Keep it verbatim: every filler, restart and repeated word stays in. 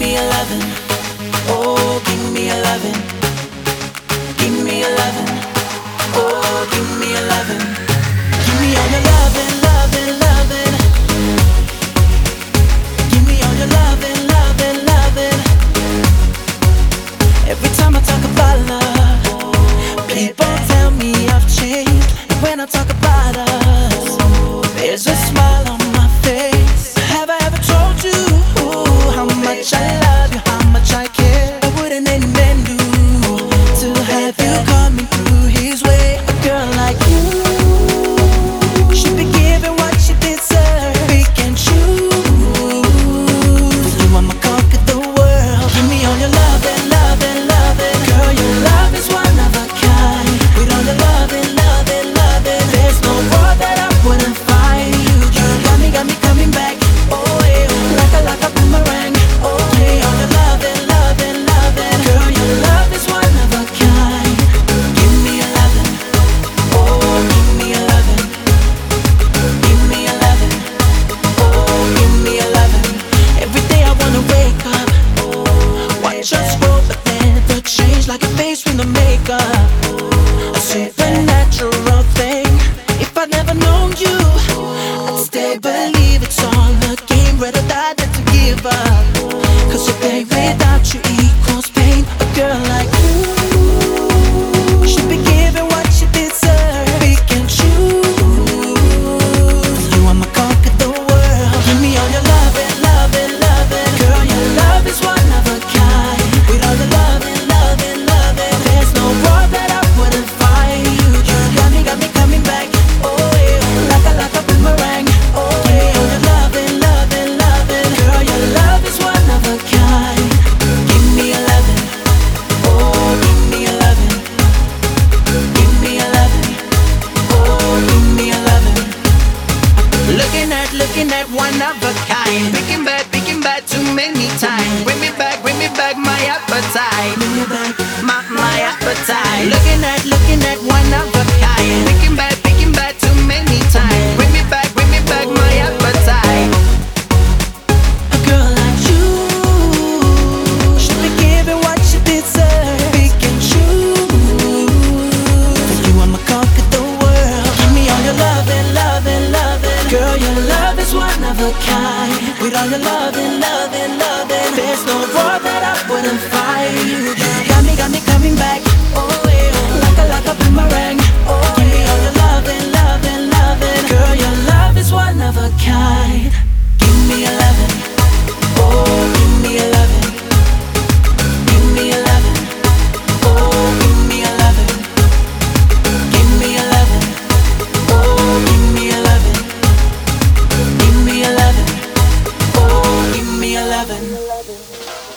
me a lovin'. Oh, give me a lovin'. Give me a lovin'. Oh, give me a lovin'. Give me all your lovin', lovin', lovin'. Give me all your lovin', lovin', lovin'. Every time I talk about love, people tell me I've changed. And when I talk about us, there's a smile on my face. Have I ever told you how much I love you, how much I care? What wouldn't any man do to have you coming through his way? A girl like you should be given what she deserves. We can choose. You wanna conquer the world. Give me all your love and love and love and girl, your love is one of a kind. With all your love and love and love and there's no war that I wouldn't fight. You, you got me, got me coming back. Oh yeah, like a like a boomerang. Oh yeah, all your love and love and love and girl, your love is one of a kind. Give me a lovin'. Oh, give me a lovin'. Give me a lovin'. Oh, give me a lovin'. Every day I wanna wake up, watch us grow, but then the change like a face with no makeup. A supernatural thing. If I'd never known you, I'd stay, believe it's all a game. Rather die than to give up. Cause a day without you equals pain. A girl like you should be given what she deserves. We can choose. You wanna conquer the world. Give me all your love and love and love and girl, your love is one of a kind. With all the love and love and love and there's no war that I wouldn't fight. You, you got me, got me coming back. Oh yeah, like a like a boomerang. Oh yeah, all your love and love and love and girl, your love is one of a kind. Give me a lovin'. Oh, give me a lovin'. Give me a lovin'. Oh, give me a lovin'. Looking at, looking at one of a kind. Picking back, picking back too many times. Bring me back, bring me back my appetite. Bring me back my, my appetite. Looking at, looking at one of a kind. Picking back, picking back too many times. Bring me back, bring me back my appetite. A girl like you should be given what she deserves. We can choose. You wanna conquer the world. Give me all your love and love and love and girl, your love is one of a kind. With all your love and love and love and there's no war that I wouldn't fight. You, you got me, got me coming back. Oh yeah, like a like a boomerang. Oh, give me all your love and love and love and girl, your love is one of a kind. Give me a lovin'. Oh, give me a lovin'. Give me a lovin'. Oh, give me a lovin'. Give me a lovin'. Oh, give me a lovin'. Give me a lovin'. Oh, give me a lovin'.